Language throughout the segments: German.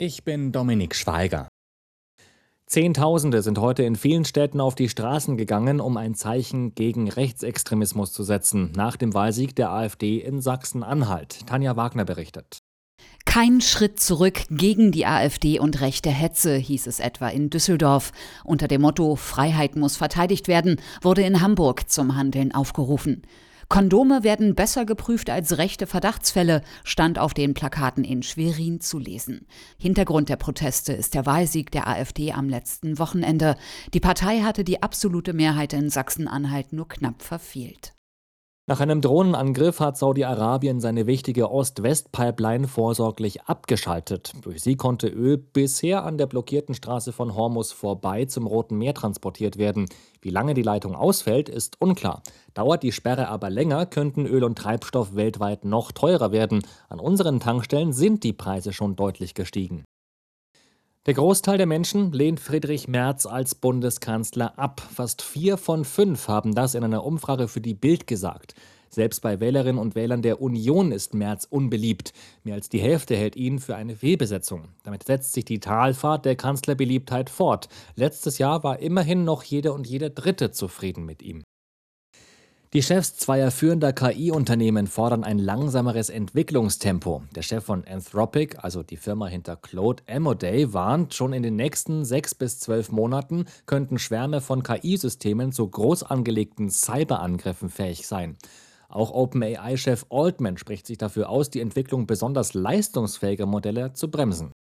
Ich bin Dominik Schweiger. Zehntausende sind heute in vielen Städten auf die Straßen gegangen, um ein Zeichen gegen Rechtsextremismus zu setzen, nach dem Wahlsieg der AfD in Sachsen-Anhalt. Tanja Wagner berichtet. Kein Schritt zurück gegen die AfD und rechte Hetze, hieß es etwa in Düsseldorf. Unter dem Motto Freiheit muss verteidigt werden, wurde in Hamburg zum Handeln aufgerufen. Kondome werden besser geprüft als rechte Verdachtsfälle, stand auf den Plakaten in Schwerin zu lesen. Hintergrund der Proteste ist der Wahlsieg der AfD am letzten Wochenende. Die Partei hatte die absolute Mehrheit in Sachsen-Anhalt nur knapp verfehlt. Nach einem Drohnenangriff hat Saudi-Arabien seine wichtige Ost-West-Pipeline vorsorglich abgeschaltet. Durch sie konnte Öl bisher an der blockierten Straße von Hormuz vorbei zum Roten Meer transportiert werden. Wie lange die Leitung ausfällt, ist unklar. Dauert die Sperre aber länger, könnten Öl und Treibstoff weltweit noch teurer werden. An unseren Tankstellen sind die Preise schon deutlich gestiegen. Der Großteil der Menschen lehnt Friedrich Merz als Bundeskanzler ab. Fast 4 von 5 haben das in einer Umfrage für die Bild gesagt. Selbst bei Wählerinnen und Wählern der Union ist Merz unbeliebt. Mehr als die Hälfte hält ihn für eine Fehlbesetzung. Damit setzt sich die Talfahrt der Kanzlerbeliebtheit fort. Letztes Jahr war immerhin noch jede und jeder Dritte zufrieden mit ihm. Die Chefs zweier führender KI-Unternehmen fordern ein langsameres Entwicklungstempo. Der Chef von Anthropic, also die Firma hinter Claude Amodei, warnt, schon in den nächsten 6 bis 12 Monaten könnten Schwärme von KI-Systemen zu groß angelegten Cyberangriffen fähig sein. Auch OpenAI-Chef Altman spricht sich dafür aus, die Entwicklung besonders leistungsfähiger Modelle zu bremsen.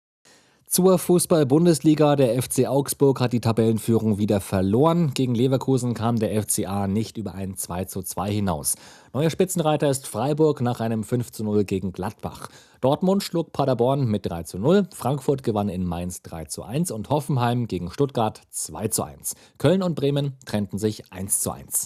Zur Fußball-Bundesliga. Der FC Augsburg hat die Tabellenführung wieder verloren. Gegen Leverkusen kam der FCA nicht über ein 2:2 hinaus. Neuer Spitzenreiter ist Freiburg nach einem 5:0 gegen Gladbach. Dortmund schlug Paderborn mit 3:0, Frankfurt gewann in Mainz 3:1 und Hoffenheim gegen Stuttgart 2:1. Köln und Bremen trennten sich 1:1.